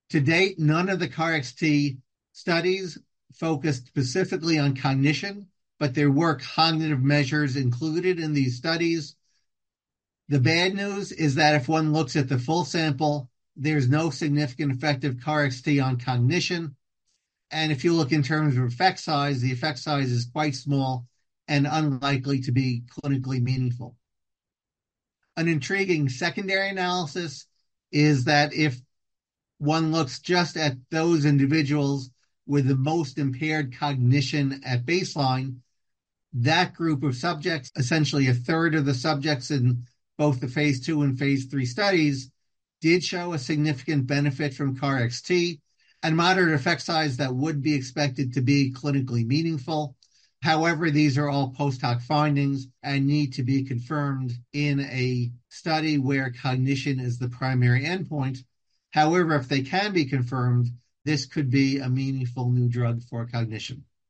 To date, none of the KarXT studies focused specifically on cognition, but there were cognitive measures included in these studies. The bad news is that if one looks at the full sample, there's no significant effect of KarXT on cognition. And if you look in terms of effect size, the effect size is quite small and unlikely to be clinically meaningful. An intriguing secondary analysis is that if one looks just at those individuals with the most impaired cognition at baseline, that group of subjects, essentially a third of the subjects in both the phase 2 and phase 3 studies, did show a significant benefit from KarXT and moderate effect size that would be expected to be clinically meaningful. However, these are all post hoc findings and need to be confirmed in a study where cognition is the primary endpoint. However, if they can be confirmed, this could be a meaningful new drug for cognition.